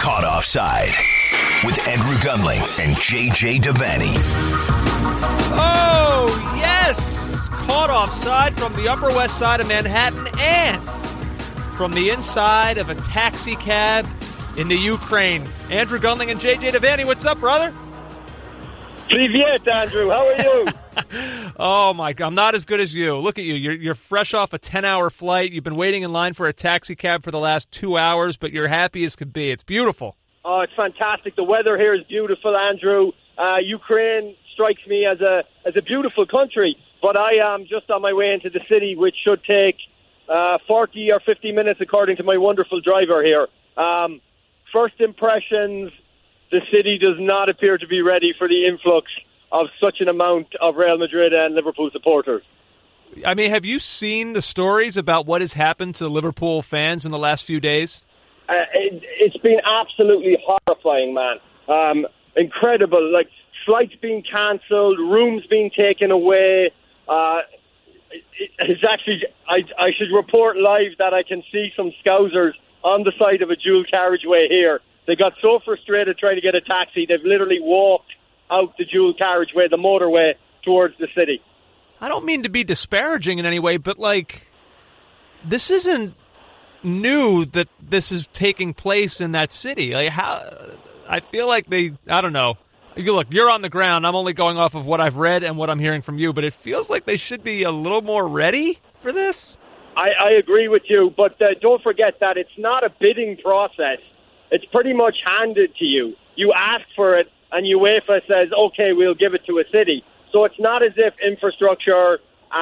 Caught Offside with Andrew Gunling and JJ Devaney. Oh, yes! Caught Offside from the Upper West Side of Manhattan and from the inside of a taxi cab in the Ukraine. Andrew Gunling and JJ Devaney, what's up, brother? Privyet, Andrew. How are you? Oh, my God. I'm not as good as you. Look at you. You're fresh off a 10-hour flight. You've been waiting in line for a taxi cab for the last 2 hours, but you're happy as could be. It's beautiful. Oh, it's fantastic. The weather here is beautiful, Andrew. Ukraine strikes me as a beautiful country, but I am just on my way into the city, which should take 40 or 50 minutes, according to my wonderful driver here. First impressions, the city does not appear to be ready for the influx of such an amount of Real Madrid and Liverpool supporters. I mean, have you seen the stories about what has happened to Liverpool fans in the last few days? It's been absolutely horrifying, man. Incredible. Like, flights being cancelled, rooms being taken away. It's actually, I should report live that I can see some Scousers on the side of a dual carriageway here. They got so frustrated trying to get a taxi, they've literally walked out the dual carriageway, the motorway, towards the city. I don't mean to be disparaging in any way, but, like, this isn't new that this is taking place in that city. Like, how? I feel like I don't know. Look, you're on the ground. I'm only going off of what I've read and what I'm hearing from you, but it feels like they should be a little more ready for this. I agree with you, but don't forget that it's not a bidding process. It's pretty much handed to you. You ask for it, and UEFA says, okay, we'll give it to a city. So it's not as if infrastructure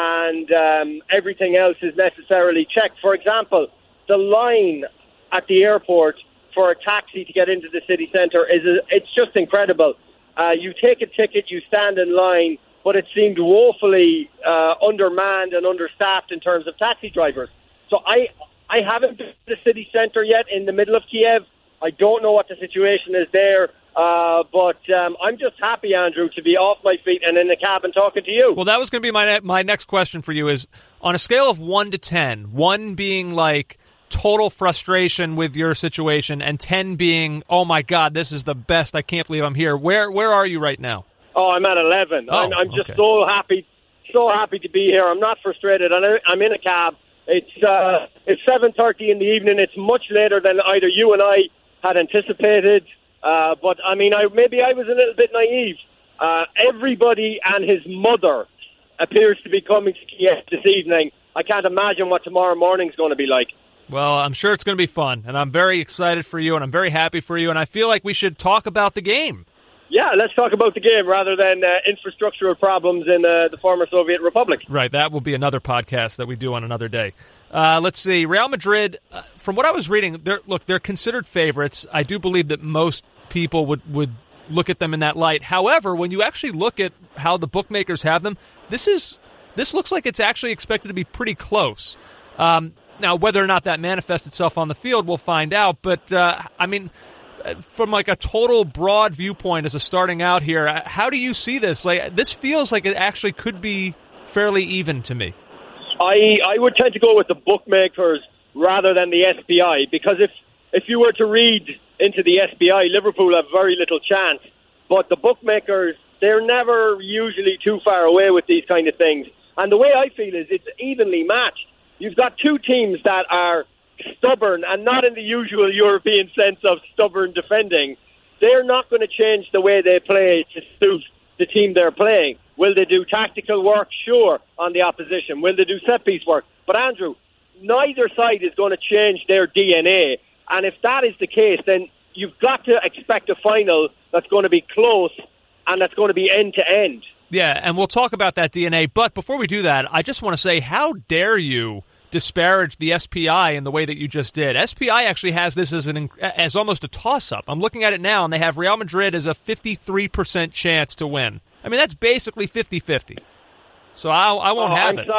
and everything else is necessarily checked. For example, the line at the airport for a taxi to get into the city centre, it's just incredible. You take a ticket, you stand in line, but it seemed woefully undermanned and understaffed in terms of taxi drivers. So I haven't been to the city centre yet in the middle of Kiev. I don't know what the situation is there, but I'm just happy, Andrew, to be off my feet and in the cab and talking to you. Well, that was going to be my next question for you is, on a scale of 1 to 10, 1 being like total frustration with your situation and 10 being, oh, my God, this is the best. I can't believe I'm here. Where are you right now? Oh, I'm at 11. Oh, I'm just so happy to be here. I'm not frustrated. I'm in a cab. It's 7:30 in the evening. It's much later than either you and I had anticipated, but I mean, maybe I was a little bit naive. Everybody and his mother appears to be coming to Kiev this evening. I can't imagine what tomorrow morning's going to be like. Well, I'm sure it's going to be fun, and I'm very excited for you, and I'm very happy for you, and I feel like we should talk about the game. Yeah, let's talk about the game rather than infrastructural problems in the former Soviet Republic. Right, that will be another podcast that we do on another day. Let's see. Real Madrid, from what I was reading, they're considered favorites. I do believe that most people would look at them in that light. However, when you actually look at how the bookmakers have them, this looks like it's actually expected to be pretty close. Now, whether or not that manifests itself on the field, we'll find out. But, I mean, from like a total broad viewpoint as a starting out here, how do you see this? Like, this feels like it actually could be fairly even to me. I would tend to go with the bookmakers rather than the SPI, because if you were to read into the SPI, Liverpool have very little chance. But the bookmakers, they're never usually too far away with these kind of things. And the way I feel is it's evenly matched. You've got two teams that are stubborn, and not in the usual European sense of stubborn defending. They're not going to change the way they play to suit the team they're playing. Will they do tactical work? Sure, on the opposition. Will they do set-piece work? But, Andrew, neither side is going to change their DNA. And if that is the case, then you've got to expect a final that's going to be close and that's going to be end-to-end. Yeah, and we'll talk about that DNA. But before we do that, I just want to say, how dare you disparage the SPI in the way that you just did? SPI actually has this as almost a toss-up. I'm looking at it now, and they have Real Madrid as a 53% chance to win. I mean, that's basically 50-50. So I won't have it.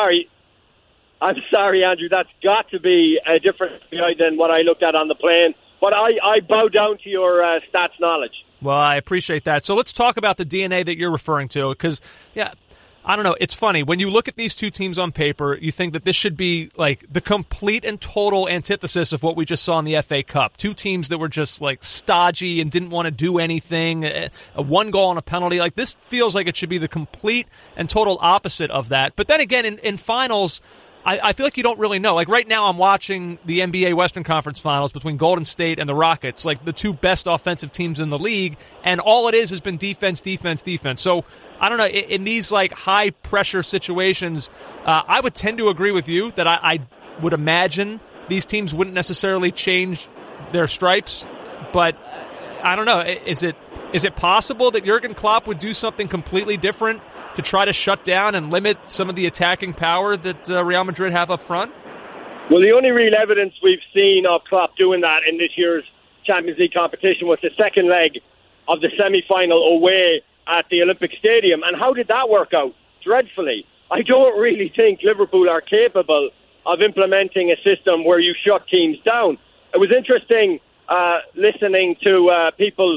I'm sorry, Andrew. That's got to be a different SPI than what I looked at on the plane. But I bow down to your stats knowledge. Well, I appreciate that. So let's talk about the DNA that you're referring to, because, yeah, I don't know. It's funny. When you look at these two teams on paper, you think that this should be like the complete and total antithesis of what we just saw in the FA Cup. Two teams that were just like stodgy and didn't want to do anything. A 1 goal and a penalty. Like, this feels like it should be the complete and total opposite of that. But then again, in finals, I feel like you don't really know. Like, right now I'm watching the NBA Western Conference Finals between Golden State and the Rockets, like the two best offensive teams in the league, and all it is has been defense, defense, defense. So, I don't know, in these like high-pressure situations, I would tend to agree with you that I would imagine these teams wouldn't necessarily change their stripes, but I don't know. Is it possible that Jurgen Klopp would do something completely different to try to shut down and limit some of the attacking power that Real Madrid have up front? Well, the only real evidence we've seen of Klopp doing that in this year's Champions League competition was the second leg of the semi-final away at the Olympic Stadium. And how did that work out? Dreadfully. I don't really think Liverpool are capable of implementing a system where you shut teams down. It was interesting listening to people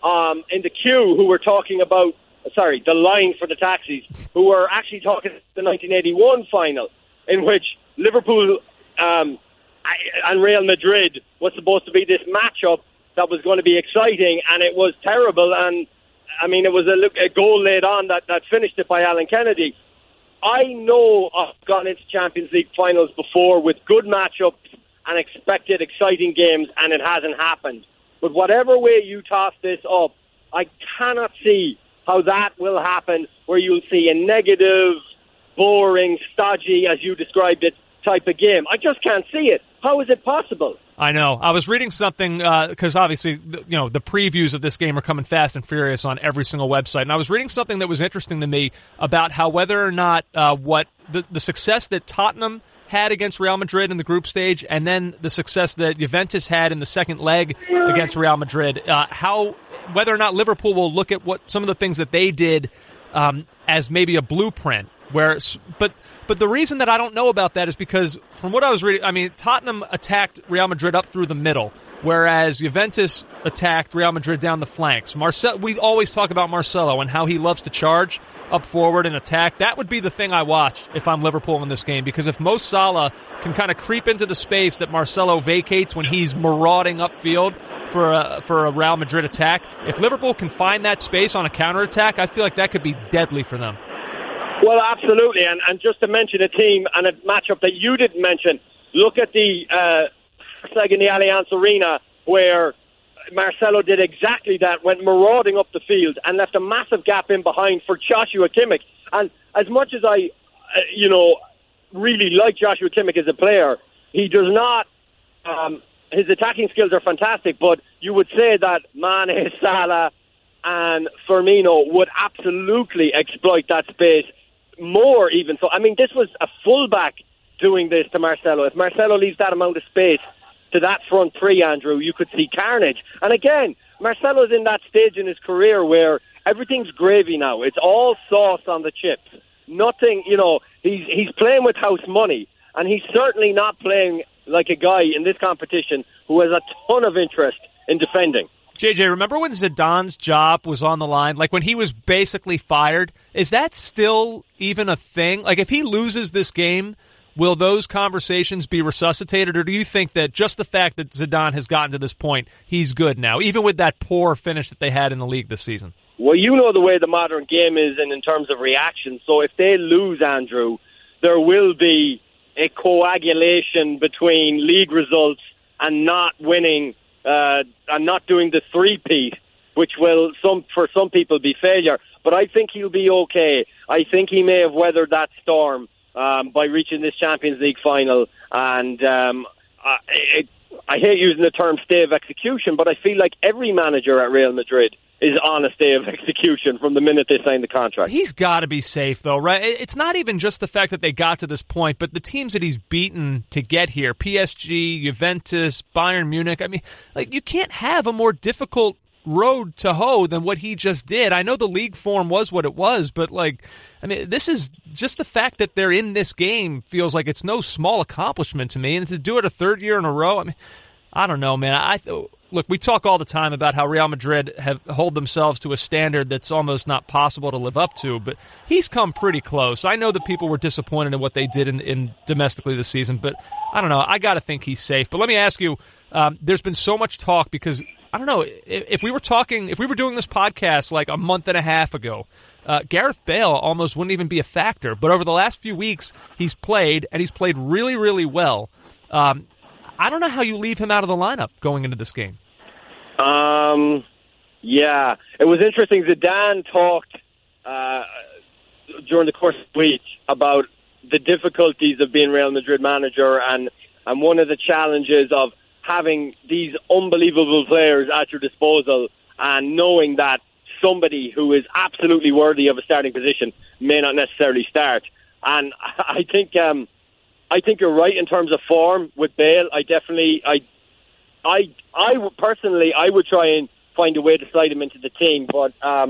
in the queue who were talking about the line for the taxis, who were actually talking about the 1981 final, in which Liverpool and Real Madrid was supposed to be this matchup that was going to be exciting, and it was terrible. And I mean, it was a goal laid on that finished it by Alan Kennedy. I know I've gone into Champions League finals before with good matchups and expected exciting games, and it hasn't happened. But whatever way you toss this up, I cannot see how that will happen, where you'll see a negative, boring, stodgy, as you described it, type of game. I just can't see it. How is it possible? I know. I was reading something, because obviously, the previews of this game are coming fast and furious on every single website, and I was reading something that was interesting to me about how whether or not what the success that Tottenham had against Real Madrid in the group stage, and then the success that Juventus had in the second leg against Real Madrid, whether or not Liverpool will look at what some of the things that they did as maybe a blueprint. But the reason that I don't know about that is because from what I was reading, I mean, Tottenham attacked Real Madrid up through the middle, whereas Juventus attacked Real Madrid down the flanks. We always talk about Marcelo and how he loves to charge up forward and attack. That would be the thing I watch if I'm Liverpool in this game, because if Mo Salah can kind of creep into the space that Marcelo vacates when he's marauding upfield for a Real Madrid attack, if Liverpool can find that space on a counterattack, I feel like that could be deadly for them. Well, absolutely, and just to mention a team and a matchup that you didn't mention, look at the leg in the Allianz Arena where Marcelo did exactly that, went marauding up the field and left a massive gap in behind for Joshua Kimmich. And as much as I, really like Joshua Kimmich as a player, he does not, his attacking skills are fantastic, but you would say that Mane, Salah and Firmino would absolutely exploit that space more even. So, I mean, this was a fullback doing this to Marcelo. If Marcelo leaves that amount of space to that front three, Andrew, you could see carnage. And again, Marcelo's in that stage in his career where everything's gravy now. It's all sauce on the chips. Nothing, he's playing with house money, and he's certainly not playing like a guy in this competition who has a ton of interest in defending. JJ, remember when Zidane's job was on the line? Like when he was basically fired? Is that still even a thing? Like if he loses this game, will those conversations be resuscitated? Or do you think that just the fact that Zidane has gotten to this point, he's good now, even with that poor finish that they had in the league this season? Well, you know the way the modern game is in terms of reaction. So if they lose, Andrew, there will be a coagulation between league results and not winning and not doing the three-peat, which will for some people be failure. But I think he'll be okay. I think he may have weathered that storm by reaching this Champions League final. And I hate using the term stay of execution, but I feel like every manager at Real Madrid is on a stay of execution from the minute they sign the contract. He's got to be safe, though, right? It's not even just the fact that they got to this point, but the teams that he's beaten to get here, PSG, Juventus, Bayern Munich, I mean, like you can't have a more difficult road to hoe than what he just did. I know the league form was what it was, but this is just the fact that they're in this game feels like it's no small accomplishment to me, and to do it a third year in a row, I don't know, man. look, we talk all the time about how Real Madrid hold themselves to a standard that's almost not possible to live up to, but he's come pretty close. I know that people were disappointed in what they did in domestically this season, but I don't know. I got to think he's safe. But let me ask you, there's been so much talk because, I don't know, if we were doing this podcast like a month and a half ago, Gareth Bale almost wouldn't even be a factor. But over the last few weeks, he's played, and he's played really, really well. I don't know how you leave him out of the lineup going into this game. Yeah, it was interesting. Zidane talked during the course of the week about the difficulties of being Real Madrid manager and one of the challenges of having these unbelievable players at your disposal and knowing that somebody who is absolutely worthy of a starting position may not necessarily start. And I think you're right in terms of form with Bale. I personally would try and find a way to slide him into the team, but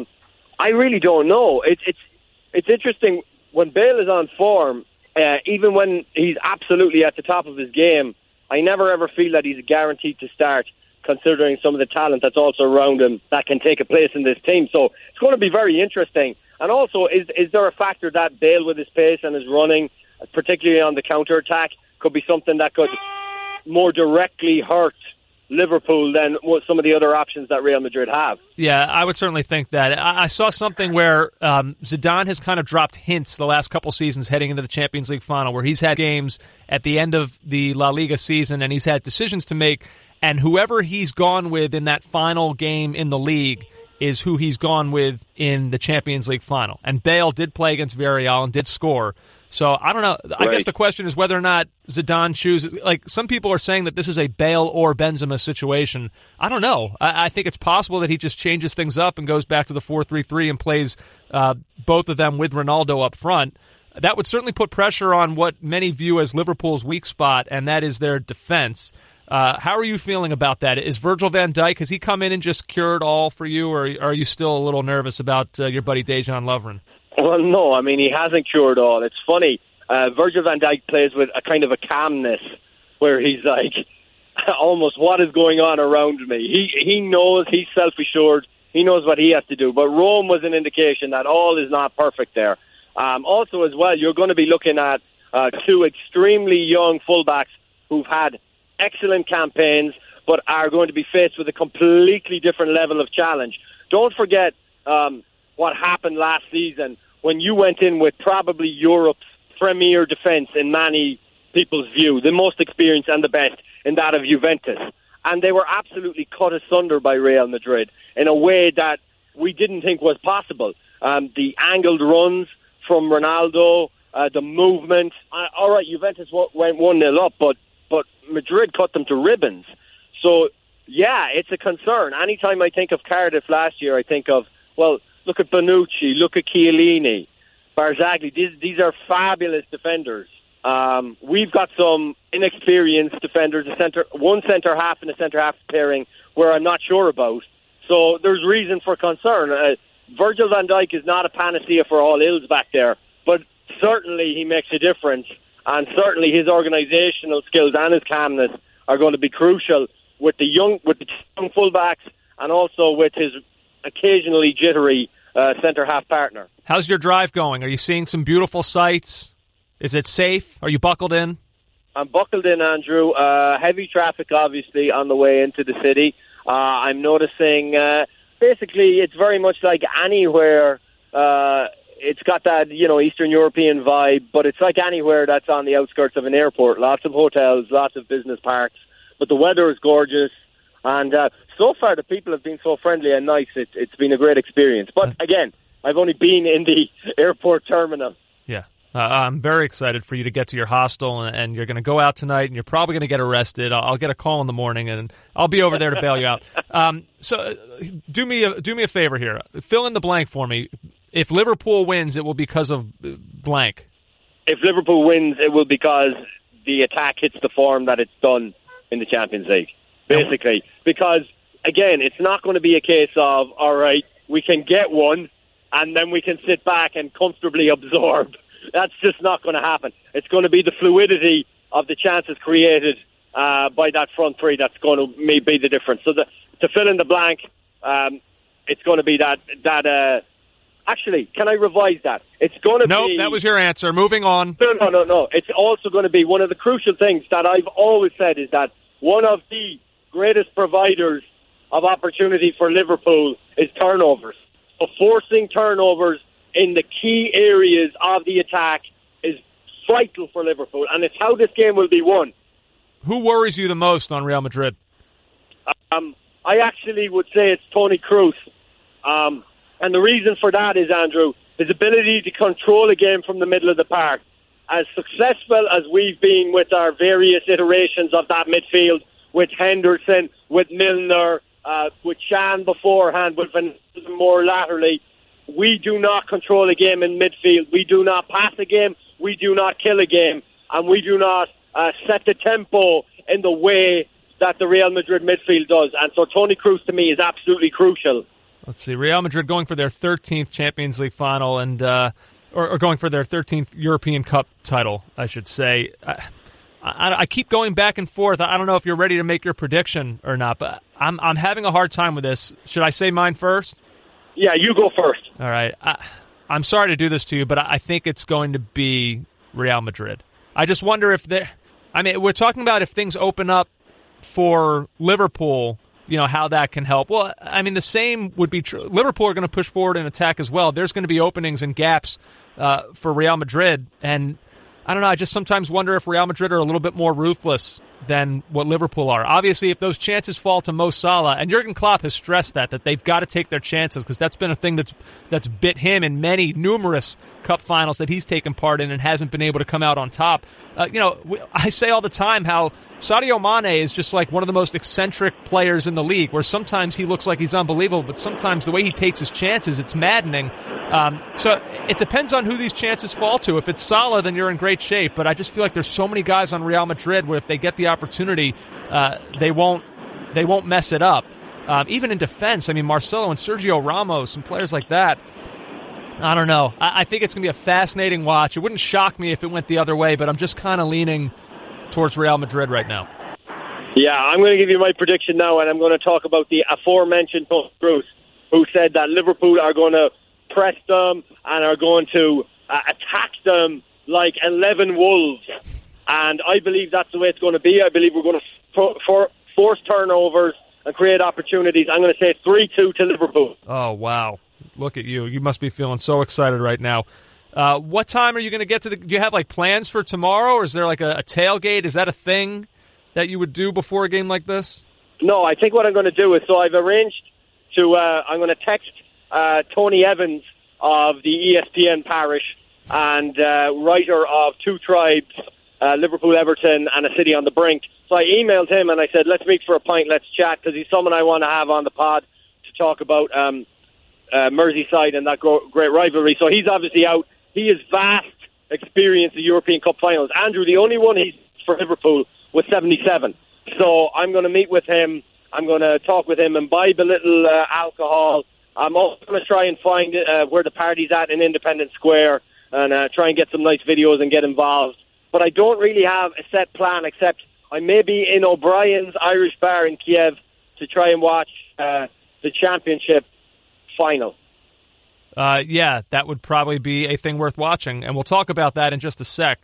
I really don't know. It's interesting when Bale is on form, even when he's absolutely at the top of his game. I never ever feel that he's guaranteed to start, considering some of the talent that's also around him that can take a place in this team. So it's going to be very interesting. And also, is there a factor that Bale with his pace and his running, particularly on the counter-attack, could be something that could more directly hurt Liverpool than some of the other options that Real Madrid have? Yeah, I would certainly think that. I saw something where Zidane has kind of dropped hints the last couple seasons heading into the Champions League final, where he's had games at the end of the La Liga season and he's had decisions to make, and whoever he's gone with in that final game in the league is who he's gone with in the Champions League final. And Bale did play against Villarreal and did score. So I don't know. I guess the question is whether or not Zidane chooses. Like, some people are saying that this is a Bale or Benzema situation. I don't know. I think it's possible that he just changes things up and goes back to the 4-3-3 and plays both of them with Ronaldo up front. That would certainly put pressure on what many view as Liverpool's weak spot, and that is their defense. How are you feeling about that? Is Virgil van Dijk, has he come in and just cured all for you, or are you still a little nervous about your buddy Dejan Lovren? Well, no, I mean, he hasn't cured all. It's funny. Virgil van Dijk plays with a kind of a calmness where he's like, almost, what is going on around me? He knows, he's self-assured, he knows what he has to do. But Rome was an indication that all is not perfect there. Also, as well, you're going to be looking at two extremely young fullbacks who've had excellent campaigns but are going to be faced with a completely different level of challenge. Don't forget what happened last season when you went in with probably Europe's premier defence in many people's view, the most experienced and the best, in that of Juventus. And they were absolutely cut asunder by Real Madrid in a way that we didn't think was possible. The angled runs from Ronaldo, the movement. All right, Juventus went 1-0 up, but Madrid cut them to ribbons. So, yeah, it's a concern. Anytime I think of Cardiff last year, I think of, well, look at Bonucci, look at Chiellini, Barzagli. These are fabulous defenders. We've got some inexperienced defenders, one centre-half and a centre-half pairing where I'm not sure about. So there's reason for concern. Virgil van Dijk is not a panacea for all ills back there, but certainly he makes a difference, and certainly his organisational skills and his calmness are going to be crucial with the young fullbacks and also with his occasionally jittery centre-half partner. How's your drive going? Are you seeing some beautiful sights? Is it safe? Are you buckled in? I'm buckled in, Andrew. Heavy traffic, obviously, on the way into the city. I'm noticing, basically, it's very much like anywhere. It's got that, Eastern European vibe, but it's like anywhere that's on the outskirts of an airport. Lots of hotels, lots of business parks. But the weather is gorgeous. And so far, the people have been so friendly and nice. It's been a great experience. But again, I've only been in the airport terminal. Yeah. I'm very excited for you to get to your hostel, and you're going to go out tonight, and you're probably going to get arrested. I'll get a call in the morning, and I'll be over there to bail you out. So do me a favor here. Fill in the blank for me. If Liverpool wins, it will be because of blank. If Liverpool wins, it will because the attack hits the form that it's done in the Champions League, basically. Because, again, it's not going to be a case of, all right, we can get one, and then we can sit back and comfortably absorb. That's just not going to happen. It's going to be the fluidity of the chances created by that front three that's going to be the difference. So to fill in the blank, it's going to be that. Actually, can I revise that? It's going to be... Nope, that was your answer. Moving on. No. It's also going to be one of the crucial things that I've always said is that one of the greatest providers of opportunity for Liverpool is turnovers. So forcing turnovers in the key areas of the attack is vital for Liverpool, and it's how this game will be won. Who worries you the most on Real Madrid? I actually would say it's Toni Kroos. And the reason for that is, Andrew, his ability to control a game from the middle of the park. As successful as we've been with our various iterations of that midfield, with Henderson, with Milner, with Chan beforehand, with Van more laterally, we do not control a game in midfield. We do not pass a game. We do not kill a game. And we do not set the tempo in the way that the Real Madrid midfield does. And so Toni Kroos, to me, is absolutely crucial. Let's see. Real Madrid going for their 13th Champions League final and or going for their 13th European Cup title, I should say. I keep going back and forth. I don't know if you're ready to make your prediction or not, but I'm having a hard time with this. Should I say mine first? Yeah, you go first. All right. I'm sorry to do this to you, but I think it's going to be Real Madrid. I just wonder if we're talking about if things open up for Liverpool, how that can help. Well, I mean, the same would be true. Liverpool are going to push forward and attack as well. There's going to be openings and gaps for Real Madrid. And I don't know, I just sometimes wonder if Real Madrid are a little bit more ruthless than what Liverpool are. Obviously, if those chances fall to Mo Salah, and Jurgen Klopp has stressed that they've got to take their chances because that's been a thing that's bit him in numerous cup finals that he's taken part in and hasn't been able to come out on top. I say all the time how Sadio Mane is just like one of the most eccentric players in the league, where sometimes he looks like he's unbelievable, but sometimes the way he takes his chances, it's maddening. So it depends on who these chances fall to. If it's Salah, then you're in great shape, but I just feel like there's so many guys on Real Madrid where if they get the opportunity, they won't mess it up. Even in defense, I mean, Marcelo and Sergio Ramos and players like that, I don't know. I think it's going to be a fascinating watch. It wouldn't shock me if it went the other way, but I'm just kind of leaning towards Real Madrid right now. Yeah, I'm going to give you my prediction now, and I'm going to talk about the aforementioned Toni Kroos, who said that Liverpool are going to press them and are going to attack them like 11 wolves. And I believe that's the way it's going to be. I believe we're going to force turnovers and create opportunities. I'm going to say 3-2 to Liverpool. Oh, wow. Look at you. You must be feeling so excited right now. What time are you going to get to do you have plans for tomorrow, or is there a tailgate? Is that a thing that you would do before a game like this? No, I think what I'm going to do is, I've arranged to, I'm going to text Tony Evans of the ESPN parish and writer of Two Tribes, Liverpool, Everton, and A City on the Brink. So I emailed him and I said, let's meet for a pint, let's chat, because he's someone I want to have on the pod to talk about Merseyside and that great rivalry. So he's obviously out. He has vast experience in European Cup finals. Andrew, the only one he's for Liverpool was 77. So I'm going to meet with him. I'm going to talk with him, imbibe a little alcohol. I'm also going to try and find where the party's at in Independence Square and try and get some nice videos and get involved. But I don't really have a set plan, except I may be in O'Brien's Irish Bar in Kiev to try and watch the championship final. Yeah, that would probably be a thing worth watching, and we'll talk about that in just a sec.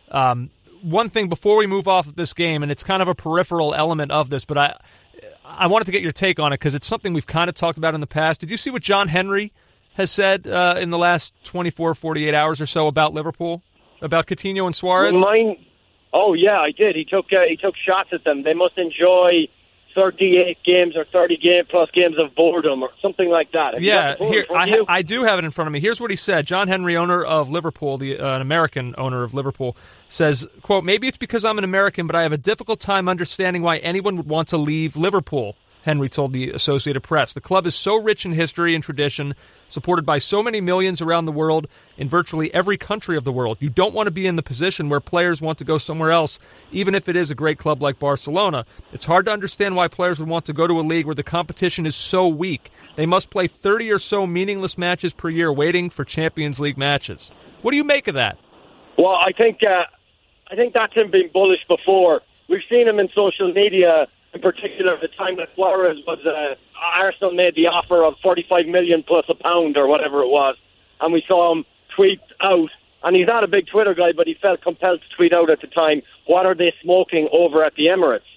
One thing before we move off of this game, and it's kind of a peripheral element of this, but I wanted to get your take on it because it's something we've kind of talked about in the past. Did you see what John Henry has said in the last 24, 48 hours or so about Liverpool, about Coutinho and Suarez? Oh, yeah, I did. He took shots at them. They must enjoy 38 games or 30 plus games of boredom or something like that. Yeah, here I do have it in front of me. Here's what he said. John Henry, owner of Liverpool, an American owner of Liverpool, says, quote, "Maybe it's because I'm an American, but I have a difficult time understanding why anyone would want to leave Liverpool," Henry told the Associated Press. "The club is so rich in history and tradition, supported by so many millions around the world in virtually every country of the world. You don't want to be in the position where players want to go somewhere else, even if it is a great club like Barcelona. It's hard to understand why players would want to go to a league where the competition is so weak. They must play 30 or so meaningless matches per year waiting for Champions League matches." What do you make of that? Well, I think that's him being bullish before. we've seen him in social media, in particular at the time that Suarez was, Arsenal made the offer of 45 million plus a pound or whatever it was, and we saw him tweet out, and he's not a big Twitter guy, but he felt compelled to tweet out at the time, what are they smoking over at the Emirates?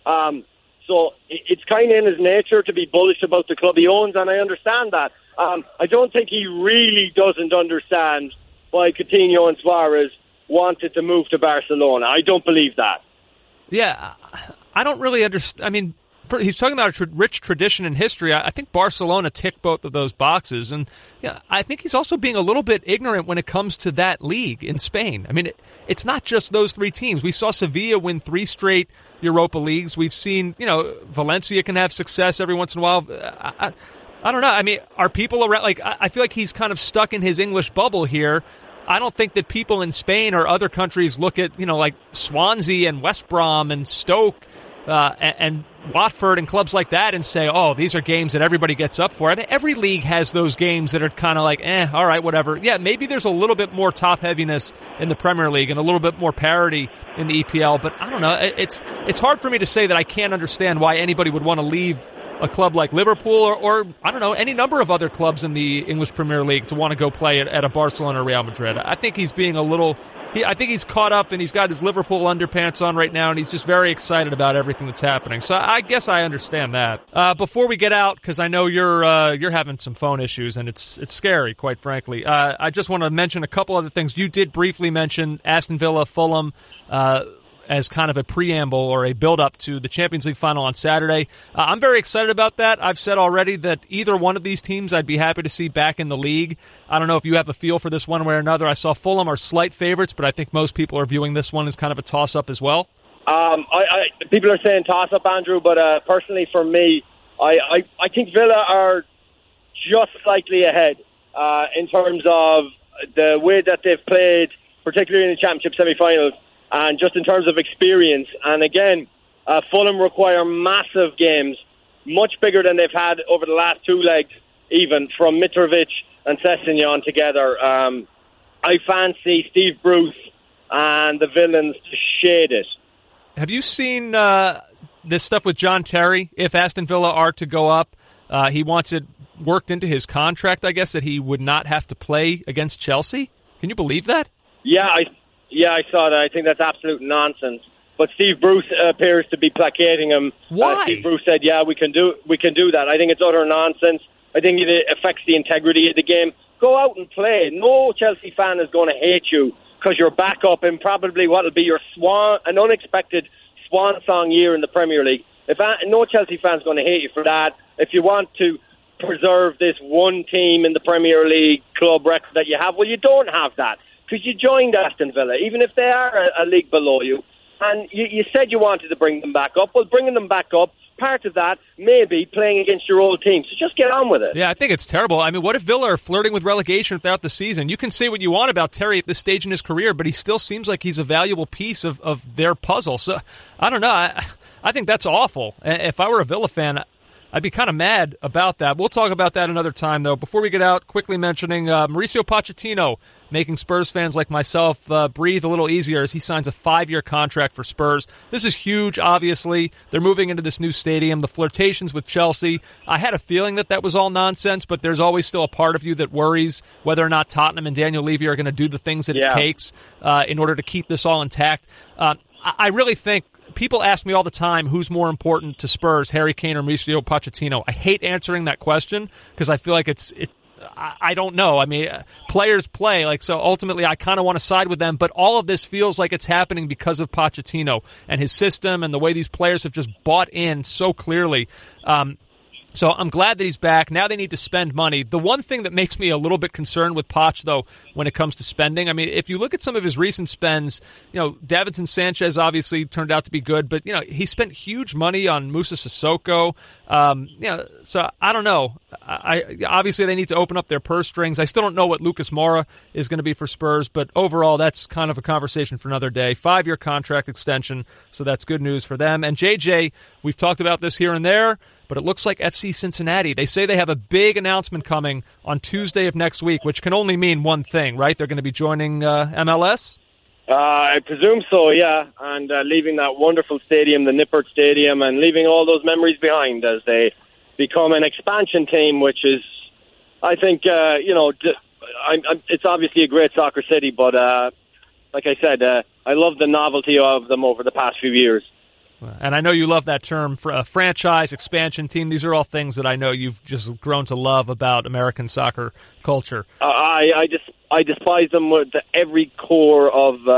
So it's kind of in his nature to be bullish about the club he owns, and I understand that. I don't think he really doesn't understand why Coutinho and Suarez wanted to move to Barcelona. I don't believe that. Yeah, I don't really understand. I mean, he's talking about a rich tradition and history. I think Barcelona ticked both of those boxes. And yeah, I think he's also being a little bit ignorant when it comes to that league in Spain. I mean, it's not just those three teams. We saw Sevilla win 3 straight Europa Leagues. We've seen, Valencia can have success every once in a while. I don't know. I mean, are people around, I feel like he's kind of stuck in his English bubble here. I don't think that people in Spain or other countries look at, like Swansea and West Brom and Stoke and Watford and clubs like that and say, oh, these are games that everybody gets up for. I mean, every league has those games that are kind of like, all right, whatever. Yeah, maybe there's a little bit more top heaviness in the Premier League and a little bit more parity in the EPL, but I don't know. It's hard for me to say that I can't understand why anybody would want to leave a club like Liverpool or I don't know, any number of other clubs in the English Premier League to want to go play at a Barcelona or Real Madrid. I think he's being I think he's caught up and he's got his Liverpool underpants on right now and he's just very excited about everything that's happening. So I guess I understand that. Before we get out, because I know you're having some phone issues and it's scary, quite frankly. I just want to mention a couple other things. You did briefly mention Aston Villa, Fulham, as kind of a preamble or a build-up to the Champions League final on Saturday. I'm very excited about that. I've said already that either one of these teams I'd be happy to see back in the league. I don't know if you have a feel for this one way or another. I saw Fulham are slight favorites, but I think most people are viewing this one as kind of a toss-up as well. People are saying toss-up, Andrew, but personally for me, I think Villa are just slightly ahead in terms of the way that they've played, particularly in the Championship semi-finals, and just in terms of experience. And again, Fulham require massive games, much bigger than they've had over the last 2 legs, even, from Mitrovic and Sessegnon together. I fancy Steve Bruce and the Villains to shade it. Have you seen this stuff with John Terry? If Aston Villa are to go up, he wants it worked into his contract, I guess, that he would not have to play against Chelsea. Can you believe that? Yeah, I saw that. I think that's absolute nonsense. But Steve Bruce appears to be placating him. Why? Steve Bruce said, "Yeah, we can do that." I think it's utter nonsense. I think it affects the integrity of the game. Go out and play. No Chelsea fan is going to hate you because you're back up in probably what will be an unexpected swan song year in the Premier League. No Chelsea fan's going to hate you for that. If you want to preserve this one team in the Premier League club record that you have, well, you don't have that. Because you joined Aston Villa, even if they are a league below you, and you said you wanted to bring them back up. Well, bringing them back up, part of that may be playing against your old team. So just get on with it. Yeah, I think it's terrible. I mean, what if Villa are flirting with relegation throughout the season? You can say what you want about Terry at this stage in his career, but he still seems like he's a valuable piece of their puzzle. So, I don't know. I think that's awful. If I were a Villa fan, I'd be kind of mad about that. We'll talk about that another time, though. Before we get out, quickly mentioning Mauricio Pochettino, making Spurs fans like myself breathe a little easier as he signs a 5-year contract for Spurs. This is huge, obviously. They're moving into this new stadium. The flirtations with Chelsea, I had a feeling that was all nonsense, but there's always still a part of you that worries whether or not Tottenham and Daniel Levy are going to do the things that it takes in order to keep this all intact. I really think people ask me all the time who's more important to Spurs, Harry Kane or Mauricio Pochettino. I hate answering that question because I feel like I don't know. I mean, players play, so ultimately I kind of want to side with them, but all of this feels like it's happening because of Pochettino and his system and the way these players have just bought in so clearly. So I'm glad that he's back. Now they need to spend money. The one thing that makes me a little bit concerned with Poch, though, when it comes to spending, I mean, if you look at some of his recent spends, Davinson Sanchez obviously turned out to be good, but, he spent huge money on Moussa Sissoko. So I don't know. Obviously they need to open up their purse strings. I still don't know what Lucas Moura is going to be for Spurs, but overall that's kind of a conversation for another day. 5-year contract extension, so that's good news for them. And JJ, we've talked about this here and there, but it looks like FC Cincinnati, they say they have a big announcement coming on Tuesday of next week, which can only mean one thing, right? They're going to be joining MLS? I presume so, yeah. And leaving that wonderful stadium, the Nippert Stadium, and leaving all those memories behind as they become an expansion team, which is, I think, it's obviously a great soccer city, but like I said, I love the novelty of them over the past few years. And I know you love that term, franchise, expansion team. These are all things that I know you've just grown to love about American soccer culture. I despise them with every core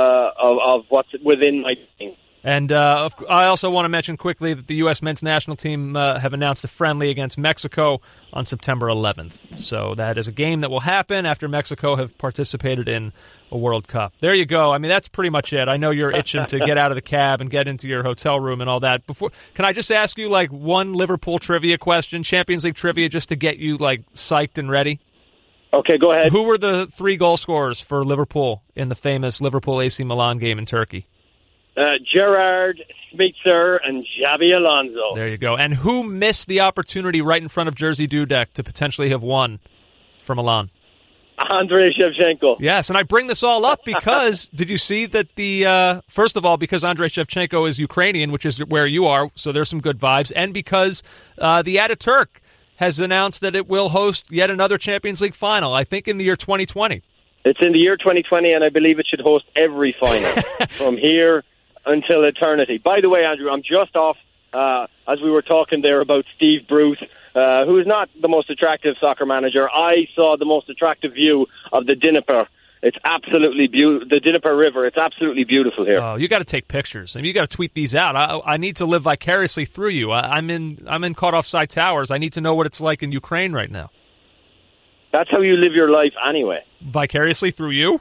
of what's within my team. And I also want to mention quickly that the U.S. men's national team have announced a friendly against Mexico on September 11th. So that is a game that will happen after Mexico have participated in a World Cup. There you go. I mean, that's pretty much it. I know you're itching to get out of the cab and get into your hotel room and all that. Can I just ask you, like, one Liverpool trivia question, Champions League trivia, just to get you, like, psyched and ready? Okay, go ahead. Who were the 3 goal scorers for Liverpool in the famous Liverpool AC Milan game in Turkey? Gerard, Smitzer, and Xabi Alonso. There you go. And who missed the opportunity right in front of Jerzy Dudek to potentially have won for Milan? Andrei Shevchenko. Yes, and I bring this all up because, did you see that first of all, because Andrei Shevchenko is Ukrainian, which is where you are, so there's some good vibes, and because the Ataturk has announced that it will host yet another Champions League final, I think in the year 2020. It's in the year 2020, and I believe it should host every final from here until eternity. By the way, Andrew, I'm just off, as we were talking there about Steve Bruce, who is not the most attractive soccer manager. I saw the most attractive view of the Dnieper. It's absolutely beautiful. The Dnieper River, it's absolutely beautiful here. Oh, you got to take pictures. I mean, you got to tweet these out. I need to live vicariously through you. I'm in Caught Offside Towers. I need to know what it's like in Ukraine right now. That's how you live your life anyway. Vicariously through you?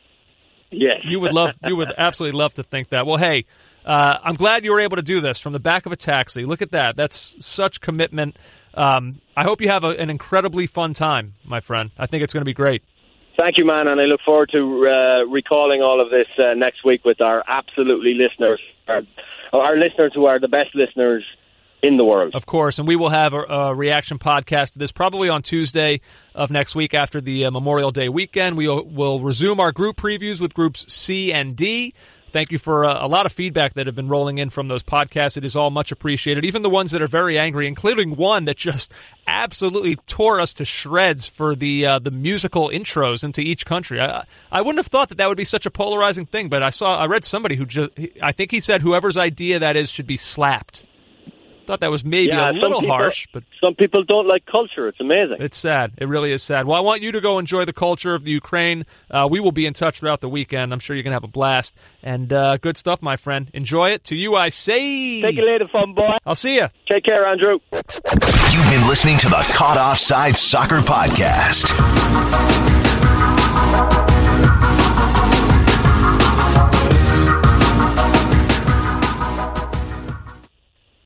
Yes. You would absolutely love to think that. Well, hey, I'm glad you were able to do this from the back of a taxi. Look at that. That's such commitment. I hope you have an incredibly fun time, my friend. I think it's going to be great. Thank you, man, and I look forward to recalling all of this next week with our absolutely listeners, our listeners who are the best listeners in the world. Of course, and we will have a reaction podcast to this probably on Tuesday of next week after the Memorial Day weekend. We'll resume our group previews with groups C and D. Thank you for a lot of feedback that have been rolling in from those podcasts. It is all much appreciated, even the ones that are very angry, including one that just absolutely tore us to shreds for the musical intros into each country. I wouldn't have thought that would be such a polarizing thing, but I read somebody who I think he said whoever's idea that is should be slapped. Thought that was maybe a little harsh, but some people don't like culture. It's amazing. It's sad. It really is sad. Well, I want you to go enjoy the culture of the Ukraine. We will be in touch throughout the weekend. I'm sure you're going to have a blast. And good stuff, my friend. Enjoy it. To you, I say. Take it later, fun boy. I'll see you. Take care, Andrew. You've been listening to the Caught Offside Soccer Podcast.